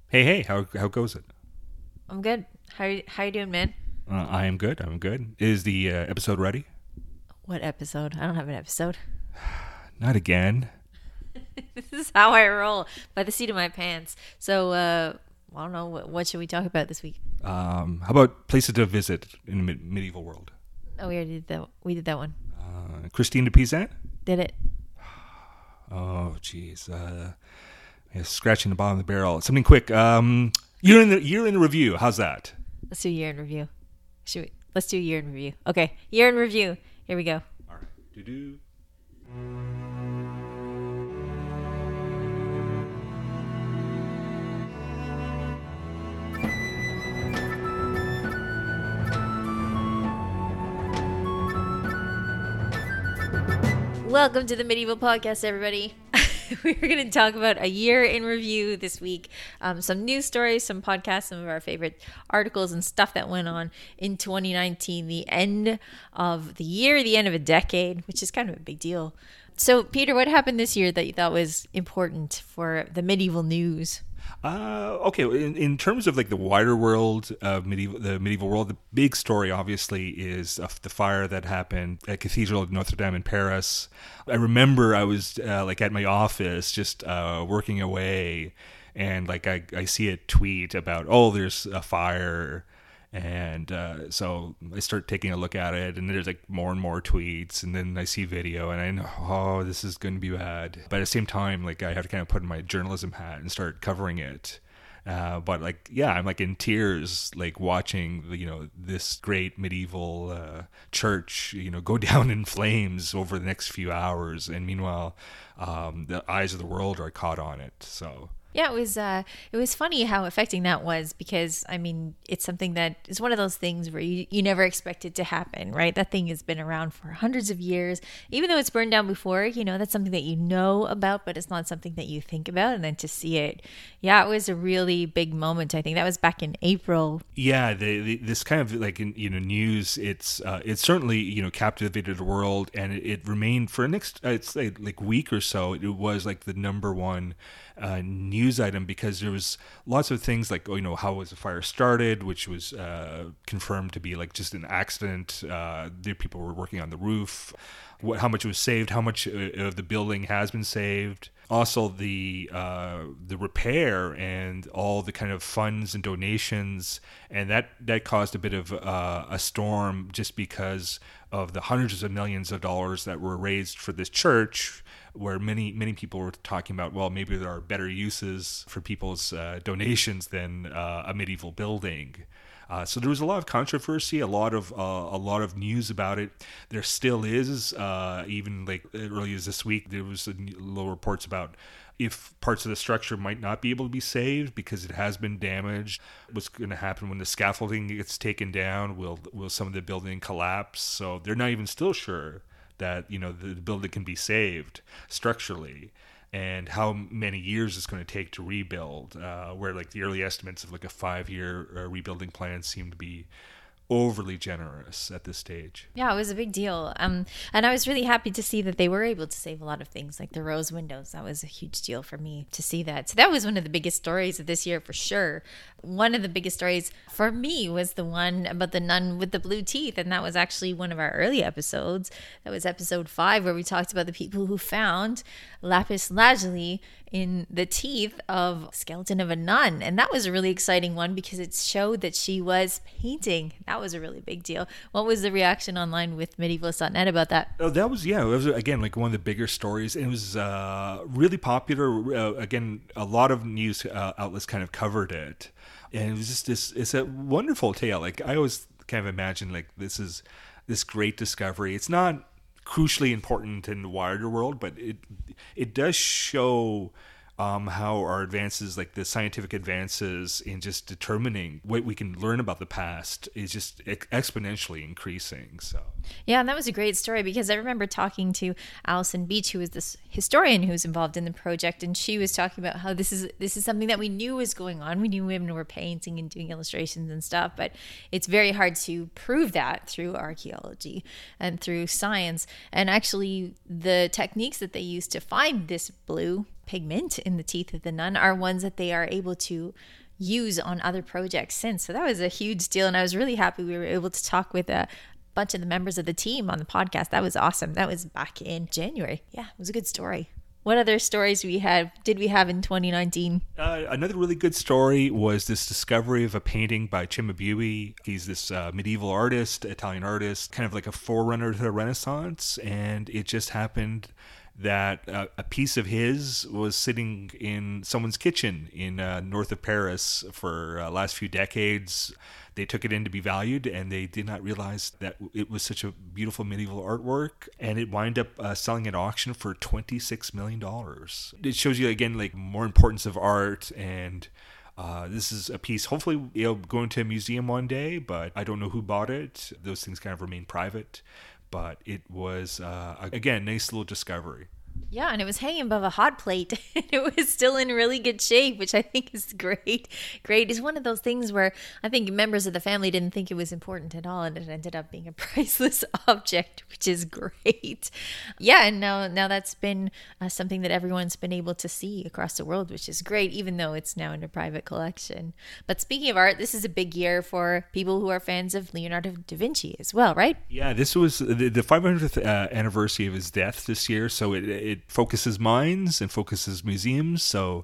Hey, how goes it? I'm good. How you doing, man? I am good. I'm good. Is the episode ready? What episode? I don't have an episode. Not again. This is how I roll, by the seat of my pants. So, I don't know. What should we talk about this week? How about places to visit in the medieval world? Oh, we already did that. We did that one. Christine de Pizan? Did it? Oh, jeez. Yeah, scratching the bottom of the barrel. Something quick. Year in the review. How's that? Let's do a year in review. Let's do a year in review. Okay, year in review. Here we go. All right. Do. Welcome to the Medieval Podcast, everybody. We're going to talk about a year in review this week. Some news stories, some podcasts, some of our favorite articles and stuff that went on in 2019, the end of the year, the end of a decade, which is kind of a big deal. So, Peter, what happened this year that you thought was important for the medieval news? Okay. In terms of like the wider world of the medieval world, the big story obviously is the fire that happened at Cathedral of Notre Dame in Paris. I remember I was like at my office just working away, and like I see a tweet about, oh, there's a fire. And so I start taking a look at it, and there's like more and more tweets, and then I see video, and I know, oh, this is going to be bad. But at the same time, like I have to kind of put in my journalism hat and start covering it. But like, yeah, I'm like in tears, like watching this great medieval church, go down in flames over the next few hours, and meanwhile, the eyes of the world are caught on it. So. Yeah, it was funny how affecting that was, because I mean, it's something that is one of those things where you never expect it to happen, right? That thing has been around for hundreds of years. Even though it's burned down before, that's something that you know about, but it's not something that you think about. And then to see it, yeah, it was a really big moment. I think that was back in April. Yeah, this kind of like news. It's certainly captivated the world, and it remained for the next it's like week or so. It was like the number one news item, because there was lots of things like how was the fire started, which was confirmed to be like just an accident. The people were working on the roof. How much was saved? How much of the building has been saved? Also, the repair and all the kind of funds and donations, and that caused a bit of a storm, just because of the hundreds of millions of dollars that were raised for this church, where many people were talking about, well, maybe there are better uses for people's donations than a medieval building. So there was a lot of controversy, a lot of news about it. There still is, even like early as this week, there was little reports about if parts of the structure might not be able to be saved because it has been damaged. What's going to happen when the scaffolding gets taken down? Will some of the building collapse? So they're not even still sure that the building can be saved structurally, and how many years it's going to take to rebuild, where like the early estimates of like a 5-year rebuilding plan seem to be overly generous at this stage. Yeah, it was a big deal. And I was really happy to see that they were able to save a lot of things, like the rose windows. That was a huge deal for me to see that. So that was one of the biggest stories of this year for sure. One of the biggest stories for me was the one about the nun with the blue teeth. And that was actually one of our early episodes. That was episode 5, where we talked about the people who found lapis lazuli in the teeth of skeleton of a nun. And that was a really exciting one, because it showed that she was painting. That was a really big deal. What was the reaction online with medievalist.net about that? Oh, that was, yeah, it was again like one of the bigger stories. It was really popular. Again, a lot of news outlets kind of covered it, and it was just it's a wonderful tale. Like I always kind of imagine like this is this great discovery. It's not crucially important in the wider world, but it does show how our advances, like the scientific advances in just determining what we can learn about the past, is just exponentially increasing. So yeah, and that was a great story, because I remember talking to Alison Beach, who is this historian who's involved in the project, and she was talking about how this is something that we knew was going on. We knew women were painting and doing illustrations and stuff, but it's very hard to prove that through archaeology and through science. And actually, the techniques that they used to find this blue pigment in the teeth of the nun are ones that they are able to use on other projects since. So that was a huge deal. And I was really happy we were able to talk with a bunch of the members of the team on the podcast. That was awesome. That was back in January. Yeah, it was a good story. What other stories did we have in 2019? Another really good story was this discovery of a painting by Cimabue. He's this medieval artist, Italian artist, kind of like a forerunner to the Renaissance. And it just happened that a piece of his was sitting in someone's kitchen in north of Paris for last few decades. They took it in to be valued, and they did not realize that it was such a beautiful medieval artwork, and it wound up selling at auction for $26 million. It shows you, again, like more importance of art, and this is a piece, hopefully it'll go into a museum one day, but I don't know who bought it. Those things kind of remain private, but it was, again, nice little discovery. Yeah, and it was hanging above a hot plate. It was still in really good shape, which I think is great. Great. It's one of those things where I think members of the family didn't think it was important at all, and it ended up being a priceless object, which is great. Yeah, and now that's been something that everyone's been able to see across the world, which is great, even though it's now in a private collection. But speaking of art, this is a big year for people who are fans of Leonardo da Vinci as well, right? Yeah, this was the 500th anniversary of his death this year, so it focuses minds and focuses museums. So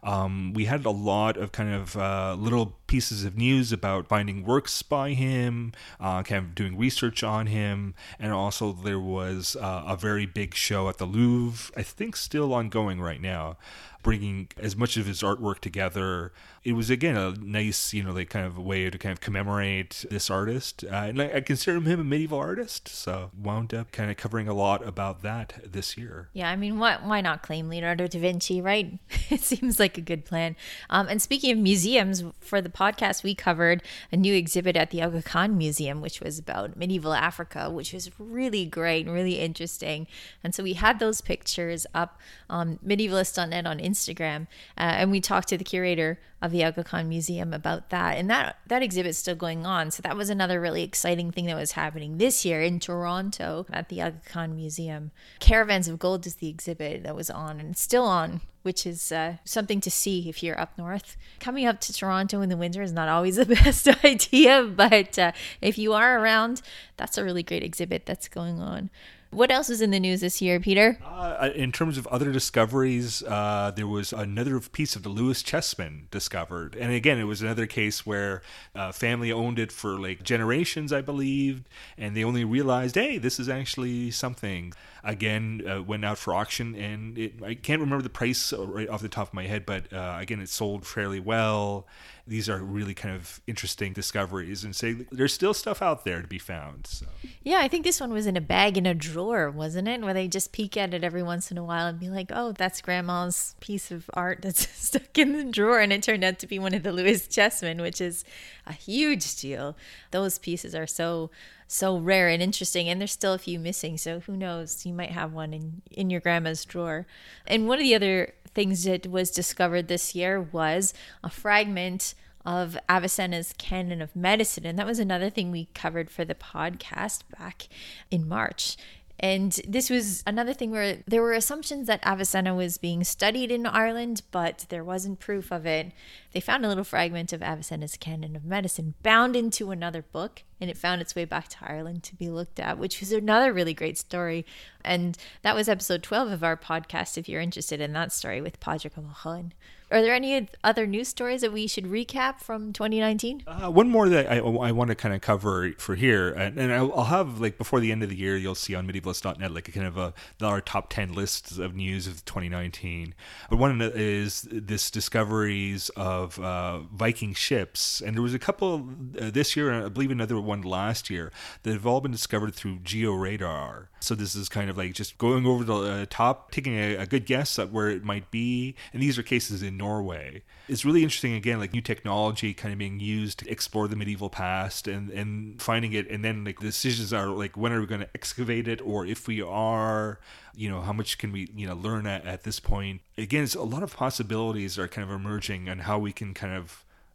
we had a lot of kind of little pieces of news about finding works by him, kind of doing research on him, and also there was a very big show at the Louvre, I think still ongoing right now, bringing as much of his artwork together. It was, again, a nice, like kind of a way to kind of commemorate this artist. And I consider him a medieval artist, so wound up kind of covering a lot about that this year. Yeah, I mean, why not claim Leonardo da Vinci, right? It seems like a good plan. And speaking of museums, for the podcast, we covered a new exhibit at the Aga Khan Museum, which was about medieval Africa, which was really great and really interesting. And so we had those pictures up on medievalist.net on Instagram, and we talked to the curator of the Aga Khan Museum about that. And that exhibit's still going on. So that was another really exciting thing that was happening this year in Toronto at the Aga Khan Museum. Caravans of Gold is the exhibit that was on, and it's still on, which is something to see if you're up north. Coming up to Toronto in the winter is not always the best idea, but if you are around, that's a really great exhibit that's going on. What else is in the news this year, Peter? In terms of other discoveries, there was another piece of the Lewis Chessman discovered. And again, it was another case where family owned it for like generations, I believe, and they only realized, hey, this is actually something. Again, went out for auction, and I can't remember the price right off the top of my head, but again, it sold fairly well. These are really kind of interesting discoveries, and there's still stuff out there to be found. So. Yeah, I think this one was in a bag in a drawer, wasn't it? Where they just peek at it every once in a while and be like, oh, that's grandma's piece of art that's stuck in the drawer. And it turned out to be one of the Lewis Chessmen, which is a huge deal. Those pieces are so rare and interesting, and there's still a few missing. So who knows? You might have one in your grandma's drawer. And one of the other things that was discovered this year was a fragment of Avicenna's Canon of Medicine. And that was another thing we covered for the podcast back in March. And this was another thing where there were assumptions that Avicenna was being studied in Ireland, but there wasn't proof of it. They found a little fragment of Avicenna's Canon of Medicine bound into another book, and it found its way back to Ireland to be looked at, which was another really great story. And that was episode 12 of our podcast, if you're interested in that story, with Padraig O'Mahon. Are there any other news stories that we should recap from 2019? One more that I want to kind of cover for here, and I'll have, like, before the end of the year, you'll see on medievalist.net like a kind of our top 10 lists of news of 2019. But one is this discoveries of Viking ships, and there was a couple this year, and I believe another one last year, that have all been discovered through georadar. So this is kind of like just going over the top, taking a good guess at where it might be, and these are cases in Norway. It's really interesting, again, like new technology kind of being used to explore the medieval past and finding it, and then like the decisions are like, when are we going to excavate it, or if we are, how much can we learn at this point. Again, it's a lot of possibilities are kind of emerging on how we can kind of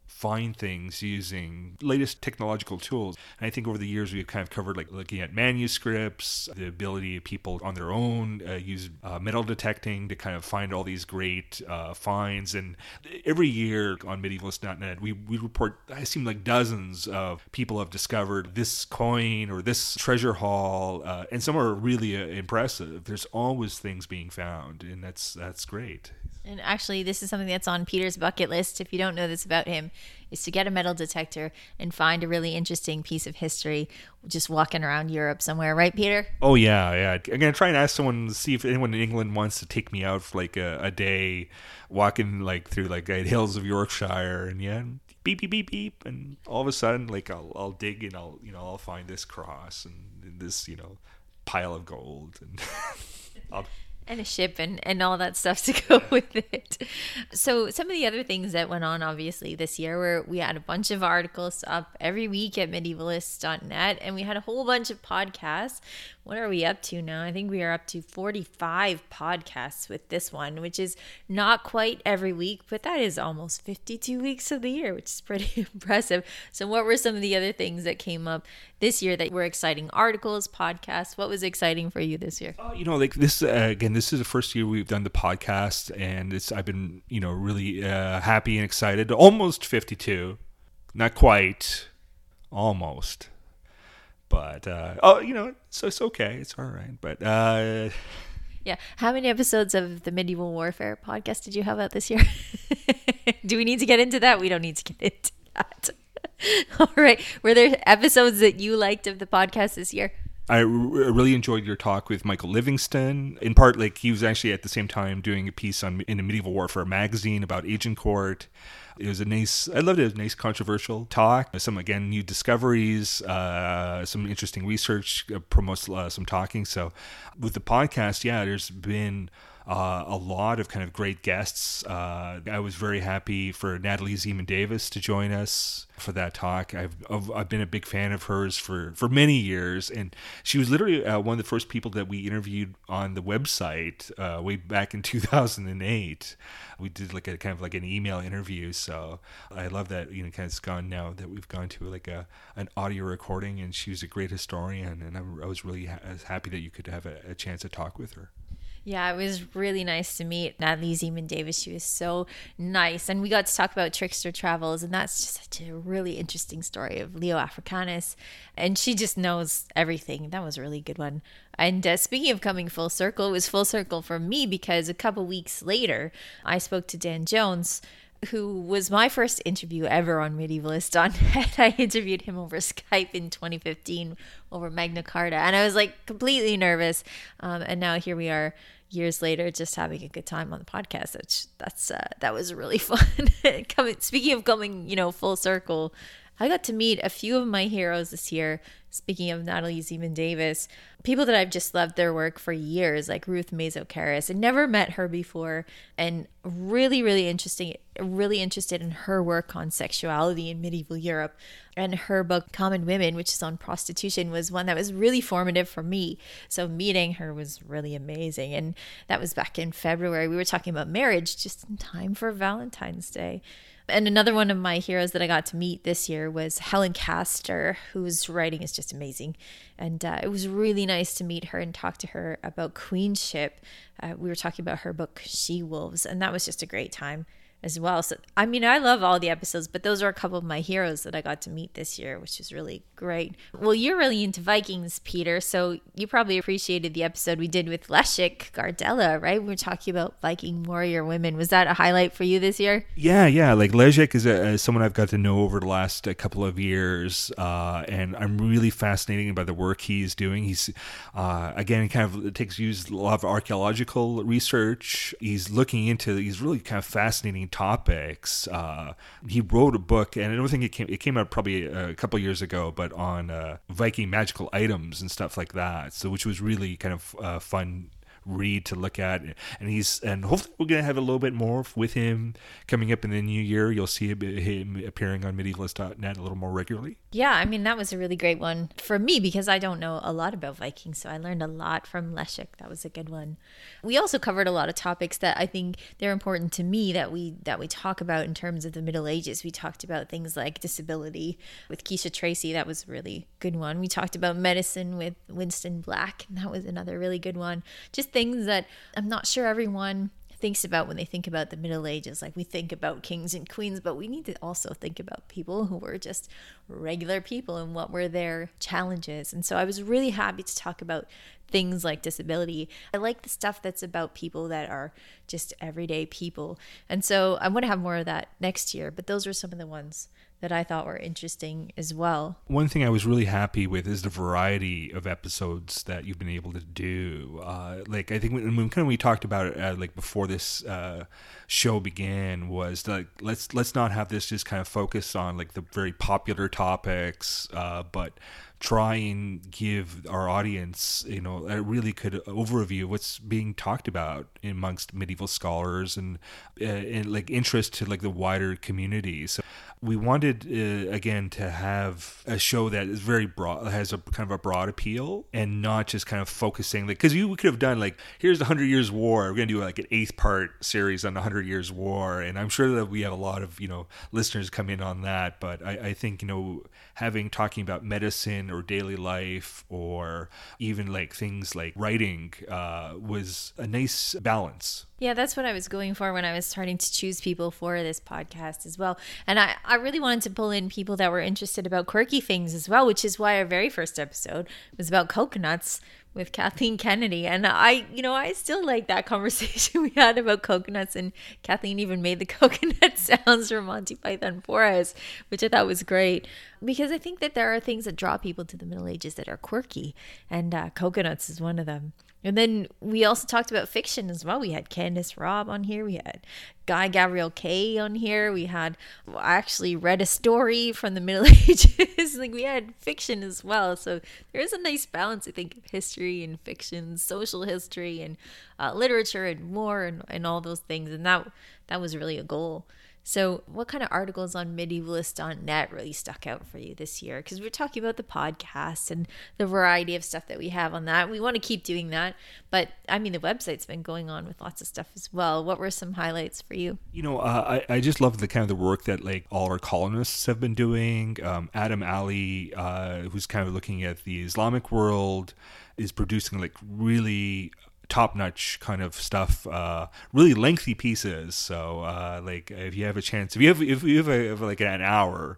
find things using latest technological tools. And I think over the years we've kind of covered like looking at manuscripts, the ability of people on their own use metal detecting to kind of find all these great finds. And every year on medievalist.net we report, I seem like dozens of people have discovered this coin or this treasure haul, and some are really impressive. There's always things being found, and that's great. And actually, this is something that's on Peter's bucket list, if you don't know this about him, is to get a metal detector and find a really interesting piece of history just walking around Europe somewhere. Right, Peter? Oh, yeah. I'm going to try and ask someone to see if anyone in England wants to take me out for like a day walking like through like the hills of Yorkshire, and beep, beep, beep, beep. And all of a sudden, like I'll dig and I'll find this cross and this, pile of gold, and and a ship and all that stuff to go with it. So some of the other things that went on obviously this year were we had a bunch of articles up every week at medievalists.net, and we had a whole bunch of podcasts. What are we up to now? I think we are up to 45 podcasts with this one, which is not quite every week, but that is almost 52 weeks of the year, which is pretty impressive. So what were some of the other things that came up this year that were exciting? Articles, podcasts? What was exciting for you this year? Like this, again, this is the first year we've done the podcast, and I've been, really happy and excited. Almost 52. Not quite. Almost. But, so it's okay. It's all right. But, yeah. How many episodes of the Medieval Warfare podcast did you have out this year? Do we need to get into that? We don't need to get into that. All right. Were there episodes that you liked of the podcast this year? I really enjoyed your talk with Michael Livingston. In part, like he was actually at the same time doing a piece in a Medieval Warfare magazine about Agincourt. It was I loved it. It was a nice controversial talk. Some, again, new discoveries, some interesting research, promotes some talking. So with the podcast, there's been a lot of kind of great guests. I was very happy for Natalie Zeman Davis to join us for that talk. I've been a big fan of hers for many years, and she was literally one of the first people that we interviewed on the website way back in 2008. We did like a kind of like an email interview. So I love that, kind of it's gone now that we've gone to like an audio recording, and she was a great historian, and I was really happy that you could have a chance to talk with her. Yeah, it was really nice to meet Natalie Zeman Davis. She was so nice. And we got to talk about Trickster Travels, and that's just such a really interesting story of Leo Africanus. And she just knows everything. That was a really good one. And speaking of coming full circle, it was full circle for me because a couple weeks later, I spoke to Dan Jones, who was my first interview ever on Medievalist.net. I interviewed him over Skype in 2015 over Magna Carta, and I was like completely nervous. And now here we are years later, just having a good time on the podcast. That was really fun. Speaking of coming, full circle, I got to meet a few of my heroes this year. Speaking of Natalie Zeman Davis, people that I've just loved their work for years, like Ruth Mazo-Karras. I never met her before, and really, really interested in her work on sexuality in medieval Europe. And her book, Common Women, which is on prostitution, was one that was really formative for me. So meeting her was really amazing. And that was back in February. We were talking about marriage just in time for Valentine's Day. And another one of my heroes that I got to meet this year was Helen Castor, whose writing is just amazing. And it was really nice to meet her and talk to her about queenship. We were talking about her book, She-Wolves, and that was just a great time as well. So, I love all the episodes, but those are a couple of my heroes that I got to meet this year, which is really great. Well, you're really into Vikings, Peter, so you probably appreciated the episode we did with Leszek Gardella, right? We were talking about Viking warrior women. Was that a highlight for you this year? Yeah. Like Leszek is someone I've got to know over the last couple of years, and I'm really fascinated by the work he's doing. He's, again, uses a lot of archaeological research. He's looking into these really kind of fascinating topics. He wrote a book, and I don't think it came out probably a couple of years ago, but on Viking magical items and stuff like that. So, which was really kind of fun read to look at, and hopefully we're gonna have a little bit more with him coming up in the new year. You'll see him appearing on Medievalist.net a little more regularly. Yeah, I mean, that was a really great one for me because I don't know a lot about Vikings. So I learned a lot from Leszek. That was a good one. We also covered a lot of topics that I think they're important to me that we talk about in terms of the Middle Ages. We talked about things like disability with Keisha Tracy. That was a really good one. We talked about medicine with Winston Black, and that was another really good one. Just things that I'm not sure everyone thinks about when they think about the Middle Ages. Like, we think about kings and queens, but we need to also think about people who were just regular people and what were their challenges. And so I was really happy to talk about things like disability. I like the stuff that's about people that are just everyday people. And so I want to have more of that next year, but those were some of the ones that I thought were interesting as well. One thing I was really happy with is the variety of episodes that you've been able to do. Like, I think when we talked about it, like before this show began, was like, let's not have this just kind of focus on like the very popular topics, but try and give our audience, a really good overview of what's being talked about amongst medieval scholars and like interest to like the wider community. So we wanted, again, to have a show that is very broad, has a kind of a broad appeal, and not just kind of focusing, like, because we could have done like, here's the 100 Years War. We're going to do like an 8th-part series on the 100 Years War, and I'm sure that we have a lot of listeners come in on that. But I think talking about medicine or daily life or even like things like writing was a nice balance. Yeah, that's what I was going for when I was starting to choose people for this podcast as well. And I really wanted to pull in people that were interested about quirky things as well, which is why our very first episode was about coconuts with Kathleen Kennedy. And I still like that conversation we had about coconuts, and Kathleen even made the coconut sounds from Monty Python for us, which I thought was great, because I think that there are things that draw people to the Middle Ages that are quirky, and coconuts is one of them. And then we also talked about fiction as well. We had Candace Robb on here. We had Guy Gabriel Kay on here. I actually read a story from the Middle Ages. Like, we had fiction as well. So there is a nice balance, I think, of history and fiction, social history and literature and war and all those things. And that was really a goal. So what kind of articles on medievalist.net really stuck out for you this year? Because we're talking about the podcast and the variety of stuff that we have on that. We want to keep doing that. But, I mean, the website's been going on with lots of stuff as well. What were some highlights for you? I just love the kind of the work that like all our columnists have been doing. Adam Ali, who's kind of looking at the Islamic world, is producing like really top-notch kind of stuff, really lengthy pieces. So like, if you have a chance, if you have like an hour,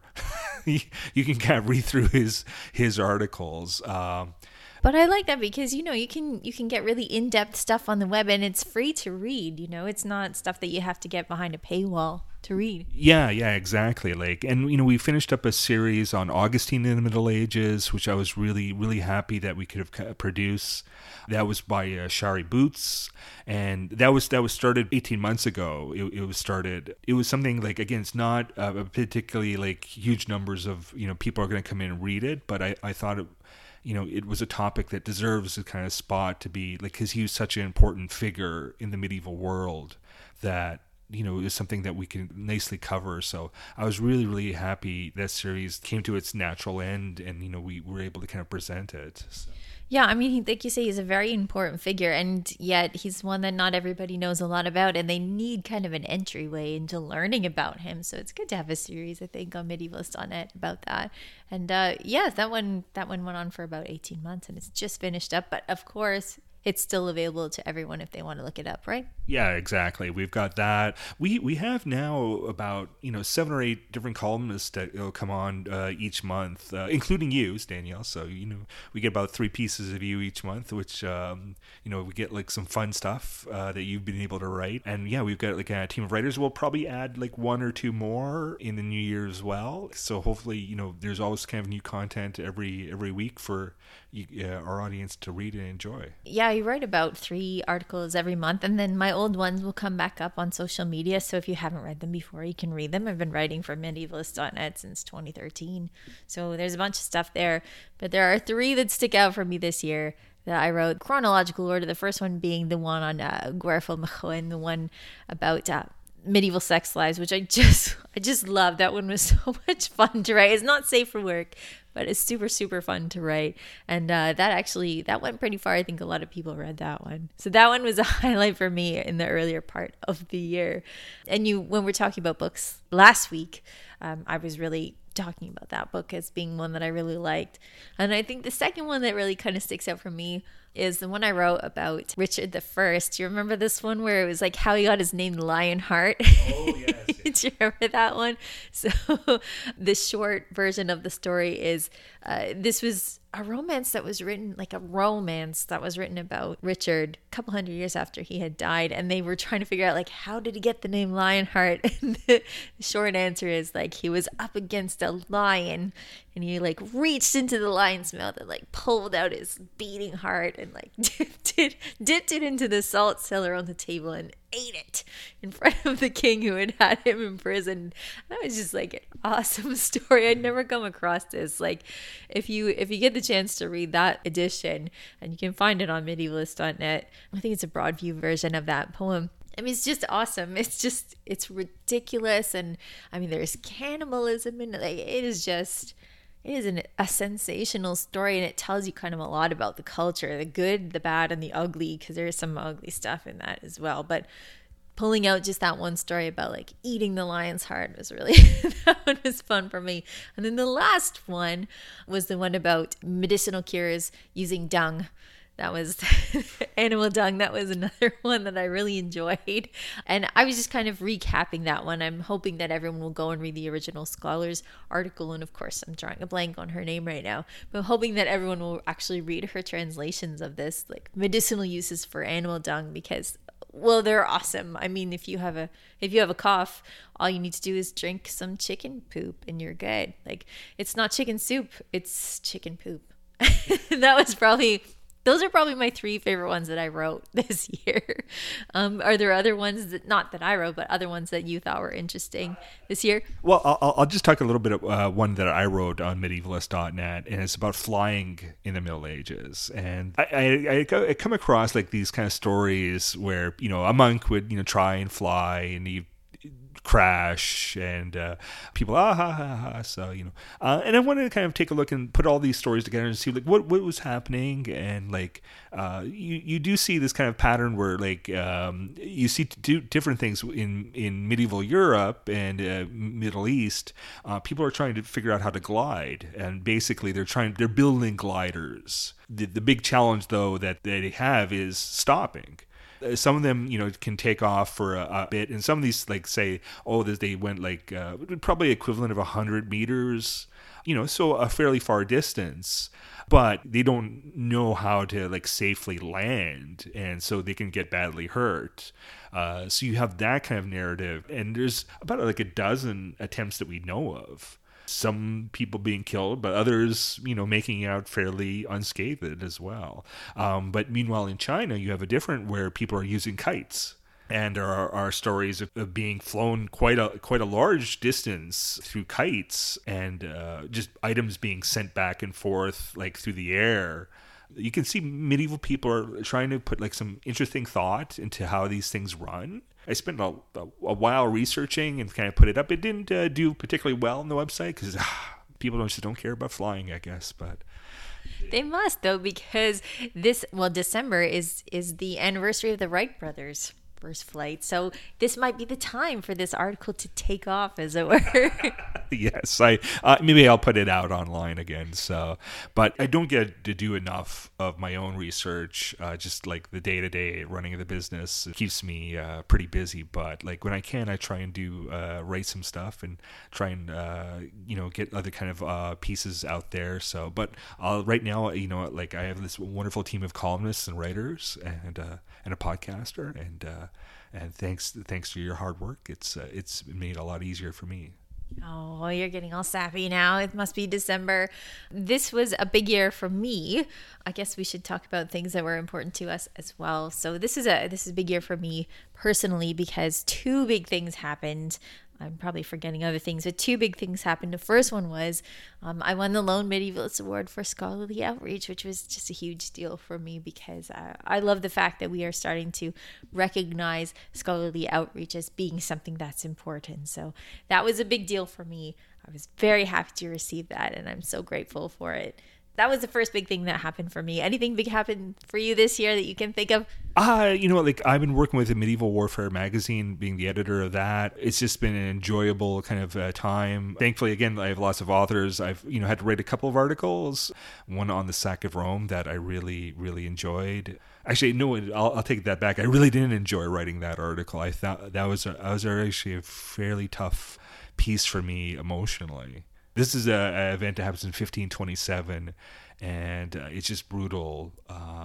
you can kind of read through his articles. But I like that because, you can get really in-depth stuff on the web, and it's free to read. It's not stuff that you have to get behind a paywall to read. Yeah, exactly. Like, and we finished up a series on Augustine in the Middle Ages, which I was really, really happy that we could have produced. That was by Shari Boots, and that was started 18 months ago. It was something like, again, it's not particularly like huge numbers of people are going to come in and read it, but I thought it was a topic that deserves a kind of spot to be like, because he was such an important figure in the medieval world that is something that we can nicely cover. So I was really, really happy that series came to its natural end, and we were able to kind of present it. So. Yeah, I mean, like you say, he's a very important figure, and yet he's one that not everybody knows a lot about, and they need kind of an entryway into learning about him. So it's good to have a series, I think, on medievalist.net about that. And that one went on for about 18 months, and it's just finished up. But of course, it's still available to everyone if they want to look it up, right? Yeah, exactly. We've got that. We have now about 7 or 8 different columnists that will come on each month, including you, Danielle. So we get about 3 pieces of you each month, which we get like some fun stuff that you've been able to write. And yeah, we've got like a team of writers. We'll probably add like 1 or 2 more in the new year as well. So hopefully there's always kind of new content every week for our audience to read and enjoy. Yeah, I write about 3 articles every month, and then my old ones will come back up on social media. So if you haven't read them before, you can read them. I've been writing for medievalist.net since 2013. So there's a bunch of stuff there. But there are 3 that stick out for me this year that I wrote chronological order. The first one being the one on Gwerfyl Mochyn, the one about Medieval Sex Lives, which I just love. That one was so much fun to write. It's not safe for work, but it's super, super fun to write. And that went pretty far. I think a lot of people read that one. So that one was a highlight for me in the earlier part of the year. And when we're talking about books last week, I was really talking about that book as being one that I really liked. And I think the second one that really kind of sticks out for me is the one I wrote about Richard I. Do you remember this one where it was like how he got his name Lionheart? Oh, yes. Do you remember that one? So the short version of the story is this was a romance that was written about Richard a couple hundred years after he had died, and they were trying to figure out like how did he get the name Lionheart. And the short answer is like he was up against a lion and he like reached into the lion's mouth and like pulled out his beating heart and like dipped it into the salt cellar on the table and ate it in front of the king who had him in prison. That was just like an awesome story. I'd never come across this. Like if you get the chance to read that edition, and you can find it on medievalist.net, I think it's a Broadview version of that poem. I mean, it's just awesome. It's ridiculous. And I mean, there's cannibalism in it. Like, it is a sensational story, and it tells you kind of a lot about the culture, the good, the bad, and the ugly, because there is some ugly stuff in that as well. But pulling out just that one story about like eating the lion's heart was really, that one was fun for me. And then the last one was the one about medicinal cures using dung. That was animal dung. That was another one that I really enjoyed. And I was just kind of recapping that one. I'm hoping that everyone will go and read the original Scholars article. And of course, I'm drawing a blank on her name right now. But I'm hoping that everyone will actually read her translations of this, like medicinal uses for animal dung, because, well, they're awesome. I mean, if you have a cough, all you need to do is drink some chicken poop and you're good. Like, it's not chicken soup, it's chicken poop. Those are probably my 3 favorite ones that I wrote this year. Are there other ones not that I wrote, but other ones that you thought were interesting this year? Well, I'll just talk a little bit of one that I wrote on medievalist.net, and it's about flying in the Middle Ages. And I come across like these kind of stories where, a monk would, try and fly, and he crash, and people so and I wanted to kind of take a look and put all these stories together and see like what was happening. And like you do see this kind of pattern where like you see different things in medieval Europe and Middle East. People are trying to figure out how to glide, and basically they're building gliders. The big challenge though that they have is stopping. Some of them, can take off for a bit, and some of these, like, say, they went like probably equivalent of 100 meters, so a fairly far distance, but they don't know how to like safely land, and so they can get badly hurt. So you have that kind of narrative, and there's about like a dozen attempts that we know of. Some people being killed, but others, making out fairly unscathed as well. But meanwhile, in China, you have a different where people are using kites. And there are stories of being flown quite a large distance through kites, and just items being sent back and forth like through the air. You can see medieval people are trying to put like some interesting thought into how these things run. I spent a while researching and kind of put it up. It didn't do particularly well on the website because people just don't care about flying, I guess. But they must, though, because December is the anniversary of the Wright brothers' first flight. So this might be the time for this article to take off, as it were. Yes, maybe I'll put it out online again. So, but I don't get to do enough of my own research. Just like the day-to-day running of the business keeps me pretty busy. But like when I can, I try and write some stuff and try and get other kind of pieces out there. So, but right now, like I have this wonderful team of columnists and writers and a podcaster, and thanks to your hard work, it's made a lot easier for me. Oh, you're getting all sappy now. It must be December. This was a big year for me. I guess we should talk about things that were important to us as well. So this is a big year for me personally because 2 big things happened. I'm probably forgetting other things, but two big things happened. The first one was I won the Lone Medievalist Award for Scholarly Outreach, which was just a huge deal for me because I love the fact that we are starting to recognize scholarly outreach as being something that's important. So that was a big deal for me. I was very happy to receive that, and I'm so grateful for it. That was the first big thing that happened for me. Anything big happened for you this year that you can think of? You know, like I've been working with the Medieval Warfare magazine, being the editor of that. It's just been an enjoyable kind of time. Thankfully, again, I have lots of authors. I've, had to write a couple of articles, one on the sack of Rome that I really, really enjoyed. Actually, no, I'll take that back. I really didn't enjoy writing that article. I thought that was actually a fairly tough piece for me emotionally. This is an event that happens in 1527, and it's just brutal,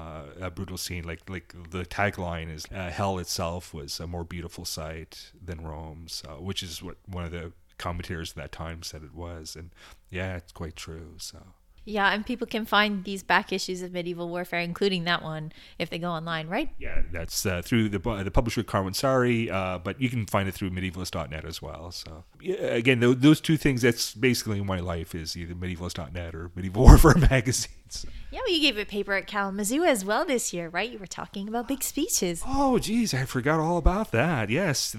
a brutal scene. Like the tagline is, "Hell itself was a more beautiful sight than Rome's," which is what one of the commentators at that time said it was, and yeah, it's quite true. So. Yeah, and people can find these back issues of Medieval Warfare, including that one, if they go online, right? Yeah, that's through the publisher Carwin-Sari, but you can find it through medievalist.net as well. So, yeah, again, those two things, that's basically my life, is either medievalist.net or Medieval Warfare magazines. Yeah, well, you gave a paper at Kalamazoo as well this year, right? You were talking about big speeches. Oh, geez, I forgot all about that. Yes,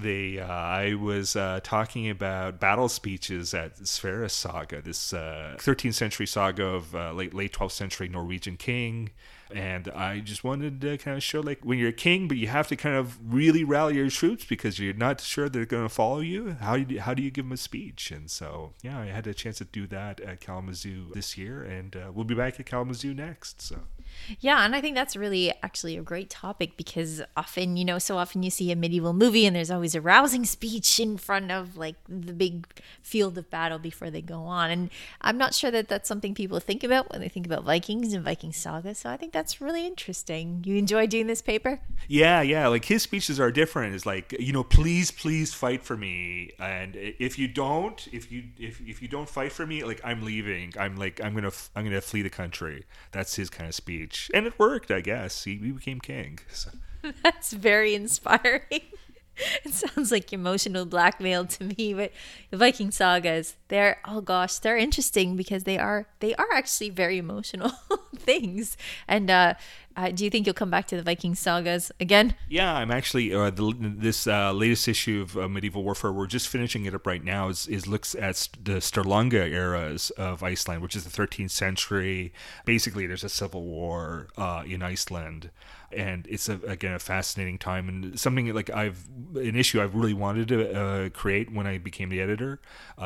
I was talking about battle speeches at Sverris Saga, this 13th century saga of late 12th century Norwegian king. And I just wanted to kind of show, like, when you're a king, but you have to kind of really rally your troops because you're not sure they're going to follow you. How do you give them a speech? And so, yeah, I had a chance to do that at Kalamazoo this year, and we'll be back at Kalamazoo next. So. Yeah, and I think that's really actually a great topic because often, so often you see a medieval movie and there's always a rousing speech in front of like the big field of battle before they go on. And I'm not sure that that's something people think about when they think about Vikings and Viking saga. So I think that's really interesting. You enjoy doing this paper? Yeah. Like his speeches are different. It's like, please fight for me. And if you don't fight for me, like I'm leaving. I'm gonna flee the country. That's his kind of speech. And it worked, I guess. He became king. So. That's very inspiring. It sounds like emotional blackmail to me, but the Viking sagas, they're interesting because they are actually very emotional things. And do you think you'll come back to the Viking sagas again? Yeah, I'm actually this latest issue of Medieval Warfare. We're just finishing it up right now. Is looks at the Sturlunga eras of Iceland, which is the 13th century. Basically, there's a civil war in Iceland. And it's a fascinating time, and something like an issue I've really wanted to create when I became the editor.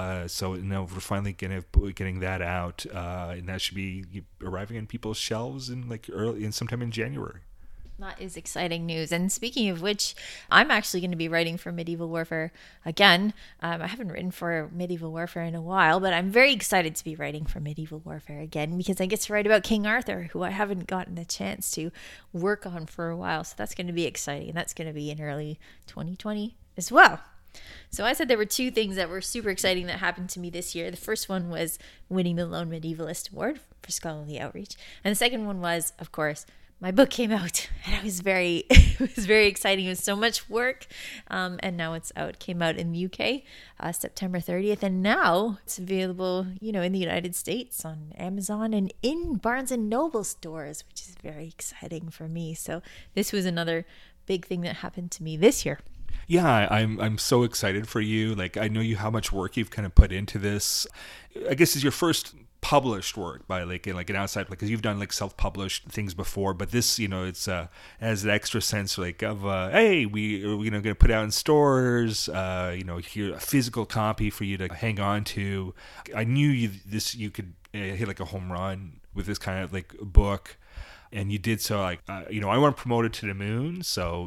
So now we're finally getting that out, and that should be arriving on people's shelves in sometime in January. That is exciting news. And speaking of which, I'm actually going to be writing for Medieval Warfare again. I haven't written for Medieval Warfare in a while, but I'm very excited to be writing for Medieval Warfare again because I get to write about King Arthur, who I haven't gotten the chance to work on for a while. So that's going to be exciting. And that's going to be in early 2020 as well. So I said there were two things that were super exciting that happened to me this year. The first one was winning the Lone Medievalist Award for Scholarly Outreach. And the second one was, of course, my book came out, and it was very exciting. It was so much work, and now it's out. It came out in the UK, September 30th, and now it's available, in the United States on Amazon and in Barnes and Noble stores, which is very exciting for me. So this was another big thing that happened to me this year. Yeah, I'm so excited for you. Like, I know how much work you've kind of put into this. I guess it's your first published work by an outside, because you've done self-published things before, but this it's has an extra sense of hey, we're going to put out in stores, here a physical copy for you to hang on to. I knew you could hit a home run with this kind of book, and you did so. I want to promote it to the moon. So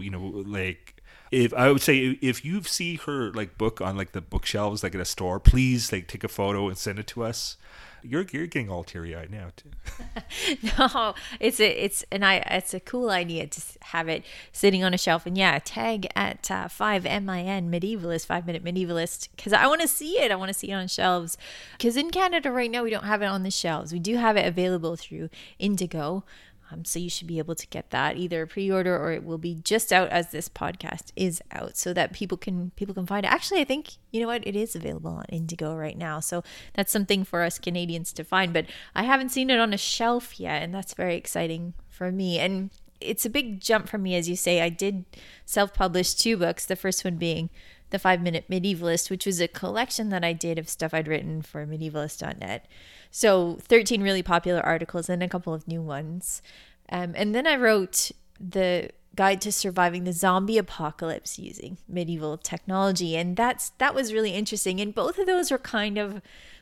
if I would say if you see her book on the bookshelves at a store, please take a photo and send it to us. You're getting all teary-eyed now too. No, it's a cool idea to have it sitting on a shelf, and tag at 5MIN Medievalist, 5 Minute Medievalist, because I want to see it. I want to see it on shelves. Because in Canada right now we don't have it on the shelves. We do have it available through Indigo. So you should be able to get that either pre-order, or it will be just out as this podcast is out, so that people can find it. Actually, I think, you know what, it is available on Indigo right now. So that's something for us Canadians to find, but I haven't seen it on a shelf yet, and that's very exciting for me. And it's a big jump for me, as you say. I did self-publish 2 books, the first one being The 5-Minute Medievalist, which was a collection that I did of stuff I'd written for medievalist.net. So 13 really popular articles and a couple of new ones. And then I wrote the Guide to Surviving the Zombie Apocalypse Using Medieval Technology. And that was really interesting. And both of those were kind of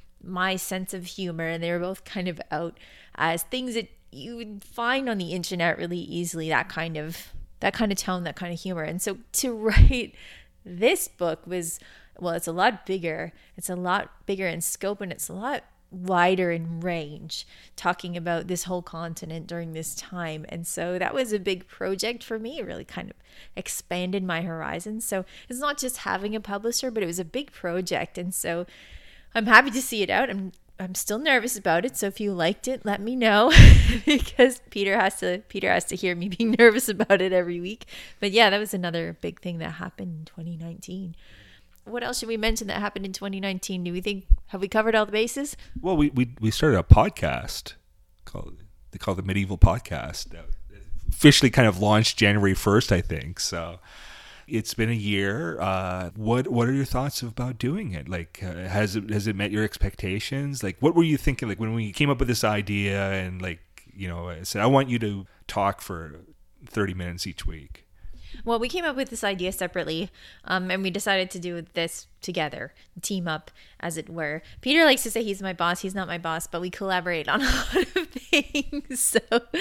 my sense of humor. And they were both kind of out as things that you would find on the internet really easily, that kind of tone, that kind of humor. And so to write this book was, well, it's a lot bigger. It's a lot bigger in scope, and it's a lot wider in range, talking about this whole continent during this time. And so that was a big project for me. It really kind of expanded my horizons. So it's not just having a publisher, but it was a big project. And so I'm happy to see it out. I'm still nervous about it. So if you liked it, let me know, because Peter has to hear me being nervous about it every week. But yeah, that was another big thing that happened in 2019. What else should we mention that happened in 2019? Have we covered all the bases? Well, we started a podcast called the Medieval Podcast. Officially kind of launched January 1st, I think. So it's been a year. What are your thoughts about doing it? Like, has it met your expectations? Like, what were you thinking? Like, when we came up with this idea, and like, you know, I said, I want you to talk for 30 minutes each week. Well, we came up with this idea separately, and we decided to do this together, team up, as it were. Peter likes to say he's my boss. He's not my boss, but we collaborate on a lot of things.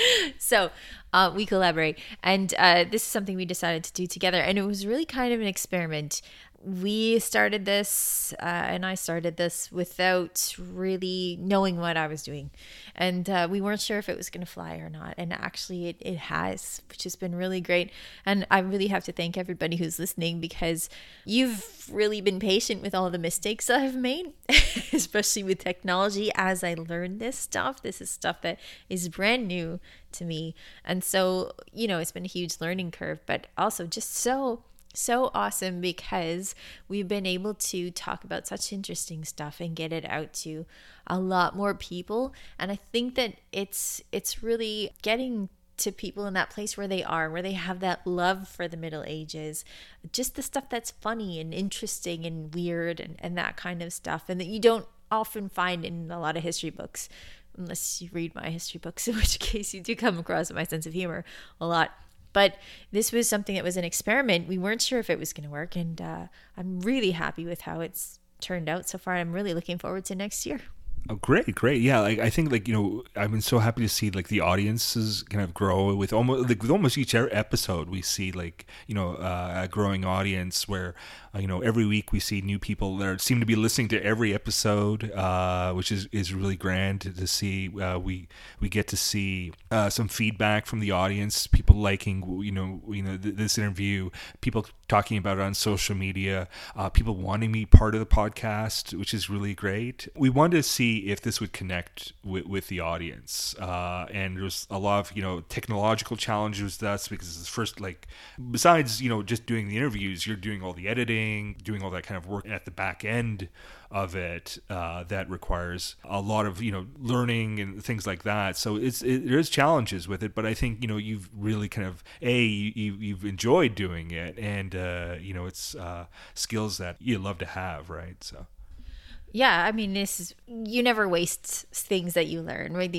So we collaborate, and this is something we decided to do together, and it was really kind of an experiment. We started this, and I started this without really knowing what I was doing. And we weren't sure if it was going to fly or not. And actually it has, which has been really great. And I really have to thank everybody who's listening, because you've really been patient with all the mistakes I've made, especially with technology as I learned this stuff. This is stuff that is brand new to me. And so, you know, it's been a huge learning curve, but also just so awesome, because we've been able to talk about such interesting stuff and get it out to a lot more people. And I think that it's really getting to people in that place where they are, where they have that love for the Middle Ages, just the stuff that's funny and interesting and weird and that kind of stuff, and that you don't often find in a lot of history books, unless you read my history books, in which case you do come across my sense of humor a lot. But this was something that was an experiment. We weren't sure if it was going to work, and I'm really happy with how it's turned out so far. I'm really looking forward to next year. Oh, great. Yeah, like, I think, like, you know, I've been so happy to see, like, the audiences kind of grow with almost each episode. We see, like, you know, a growing audience where, you know, every week we see new people that seem to be listening to every episode, which is really grand to see. We get to see some feedback from the audience, people liking, you know, this interview, people talking about it on social media, people wanting me part of the podcast, which is really great. We wanted to see if this would connect with the audience, and there's a lot of, you know, technological challenges with us, because it's first, like, besides, you know, just doing the interviews, you're doing all the editing, doing all that kind of work at the back end of it, that requires a lot of, you know, learning and things like that. So there's challenges with it, but I think, you know, you've really kind of you've enjoyed doing it, and you know, it's skills that you love to have, right? So yeah, I mean, you never waste things that you learn, right?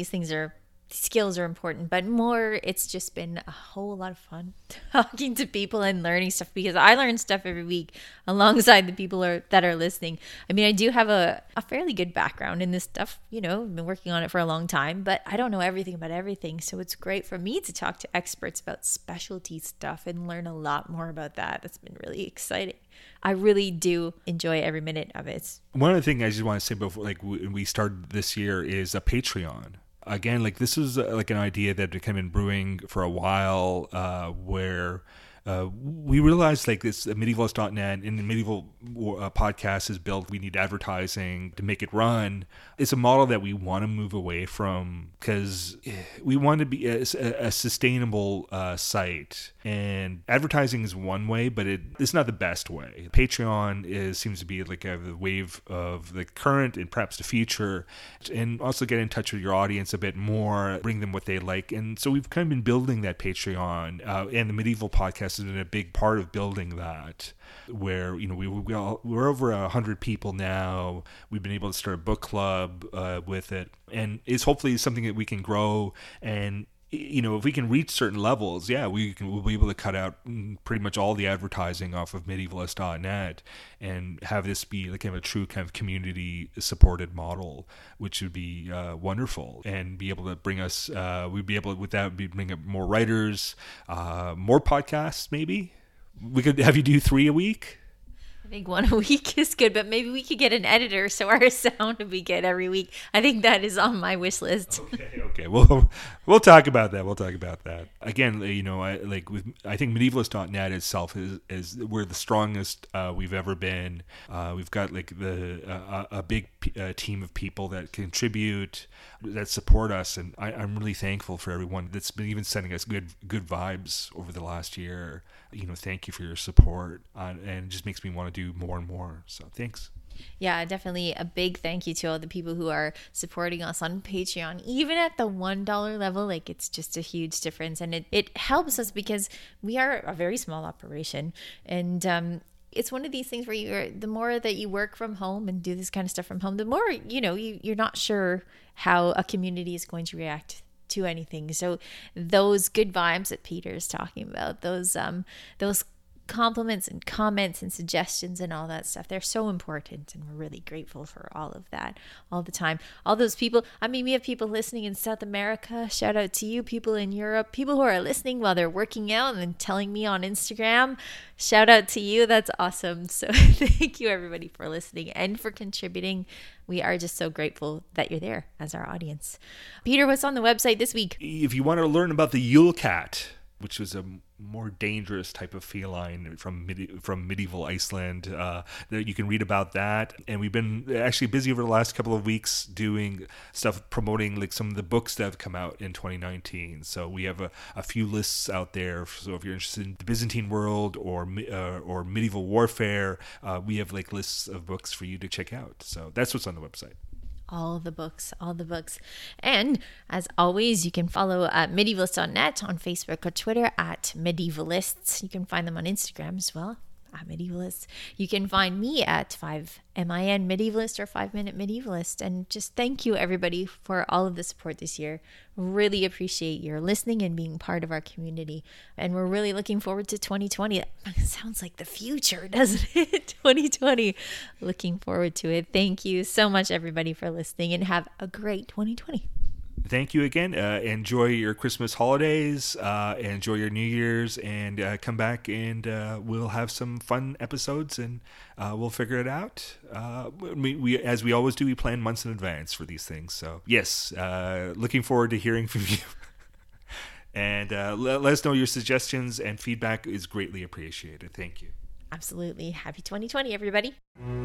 Skills are important, but more, it's just been a whole lot of fun talking to people and learning stuff, because I learn stuff every week alongside the people that are listening. I mean, I do have a fairly good background in this stuff, you know, I've been working on it for a long time, but I don't know everything about everything. So it's great for me to talk to experts about specialty stuff and learn a lot more about that. That's been really exciting. I really do enjoy every minute of it. One other thing I just want to say before, like, we started this year, is a Patreon. Again, like, this is like an idea that had kind of been brewing for a while, where we realized like this medievalist.net and the medieval podcast is built. We need advertising to make it run. It's a model that we want to move away from because we want to be a sustainable site. And advertising is one way, but it's not the best way. Patreon seems to be like the wave of the current and perhaps the future, and also get in touch with your audience a bit more, bring them what they like. And so we've kind of been building that Patreon, and the Medieval Podcast has been a big part of building that, where we're over 100 people now. We've been able to start a book club with it, and it's hopefully something that we can grow. And if we can reach certain levels, we'll be able to cut out pretty much all the advertising off of medievalist.net and have this be like kind of a true kind of community supported model, which would be wonderful, and be able to bring us, we'd be able to, with that, bring up more writers, more podcasts. Maybe we could have you do 3 a week. I think 1 a week is good, but maybe we could get an editor so our sound would be good every week. I think that is on my wish list. Okay. We'll talk about that. Again, I think medievalist.net itself is we're the strongest we've ever been. We've got like a big team of people that contribute, that support us, and I'm really thankful for everyone that's been even sending us good vibes over the last year. Thank you for your support, and it just makes me want to do more and more. So thanks. Yeah, definitely a big thank you to all the people who are supporting us on Patreon, even at the $1 level. Like, it's just a huge difference, and it helps us because we are a very small operation, and it's one of these things where the more that you work from home and do this kind of stuff from home, the more you're not sure how a community is going to react to anything. So those good vibes that Peter is talking about, those compliments and comments and suggestions and all that stuff, they're so important, and we're really grateful for all of that all the time. All those people, we have people listening in South America, shout out to you. People in Europe, people who are listening while they're working out and telling me on Instagram, shout out to you. That's awesome. So thank you everybody for listening and for contributing. We are just so grateful that you're there as our audience. Peter, what's on the website this week? If you want to learn about the Yule Cat, which was a more dangerous type of feline from medieval Iceland, that you can read about that. And we've been actually busy over the last couple of weeks doing stuff promoting like some of the books that have come out in 2019. So we have a few lists out there. So if you're interested in the Byzantine world or medieval warfare, we have like lists of books for you to check out. So that's what's on the website. All the books. And as always, you can follow medievalist.net on Facebook or Twitter at medievalists. You can find them on Instagram as well, at medievalists. You can find me at 5MIN Medievalist or 5 Minute Medievalist. And just thank you everybody for all of the support this year. Really appreciate your listening and being part of our community. And we're really looking forward to 2020. That sounds like the future, doesn't it? 2020. Looking forward to it. Thank you so much everybody for listening, and have a great 2020. Thank you again. Enjoy your Christmas holidays, enjoy your New Year's, and come back and we'll have some fun episodes, and we'll figure it out. We as we always do, we plan months in advance for these things. So yes, looking forward to hearing from you. And let us know your suggestions, and feedback is greatly appreciated. Thank you. Absolutely. Happy 2020, everybody.